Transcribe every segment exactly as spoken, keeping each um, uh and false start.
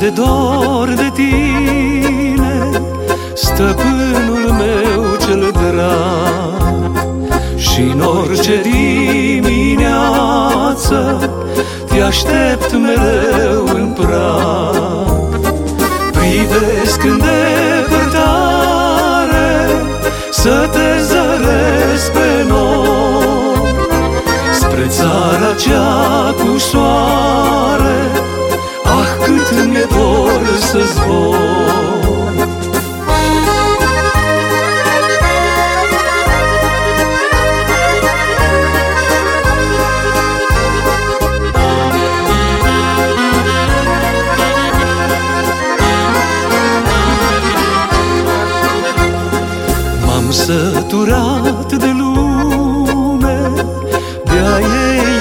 de dor de tine, stăpânul meu cel drag. Și-n orice dimineață te aștept mereu în prag. Privesc în depărtare să te zăresc pe nor, spre țara cea cu soare. Ah, cât mi-e dor să zbor. M-am săturat de lume, de-a ei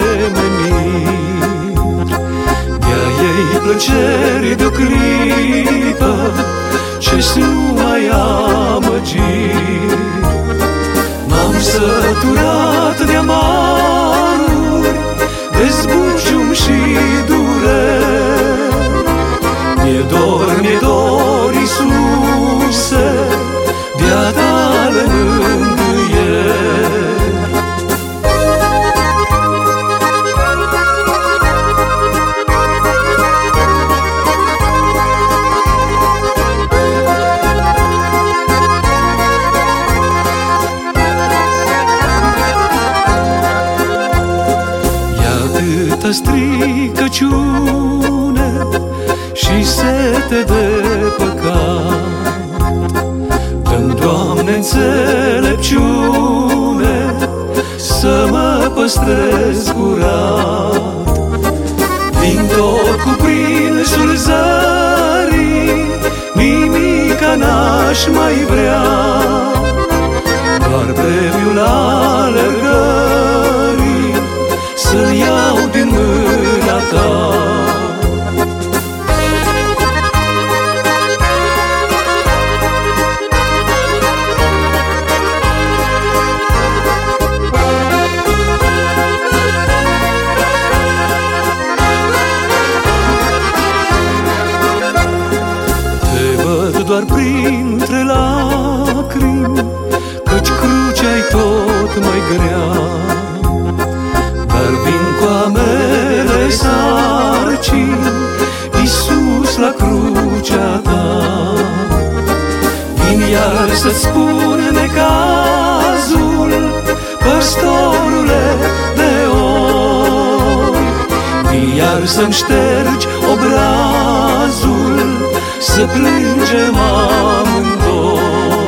ademeniri, de-a ei plăceri de-o clipă, ce-s numai amăgiri. M-am săturat de amaruri, de zbucium și dureri. Mi-e dor, mi-e dor, Iisuse, de-a tale mângâieri. Atâta stricăciune și sete de păcat, dă-mi, Doamne, înțelepciune să mă păstrez curat. Din tot cuprinsul zării nimica n-aș mai vrea, doar premiul alergării să-l iau din mâna ta. Te văd doar printre lacrimi, căci crucea-i tot mai grea. Dar vin cu amele sarcini, Iisus, la crucea ta. Vin iar să-ți spun necazul, păstorule de oi. Vin iar să-mi ștergi obrazul, să plângem amândoi.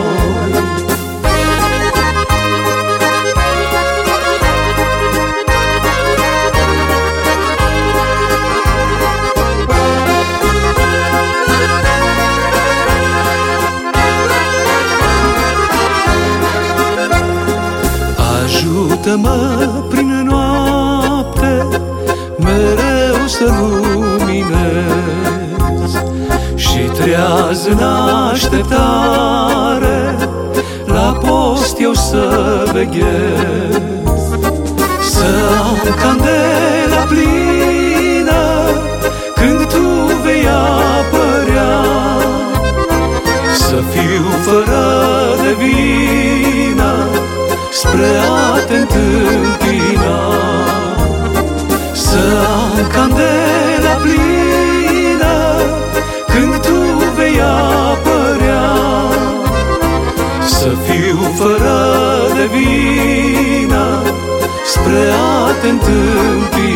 Ajută-mă prin noapte mereu să luminez și treaz în așteptare la post eu să veghez. Să am candela plină când tu vei apărea, să fiu fără de vină spre a te întâmpina. Să am candela plină când tu vei apărea, să fiu fără de vină spre a te întâmpina.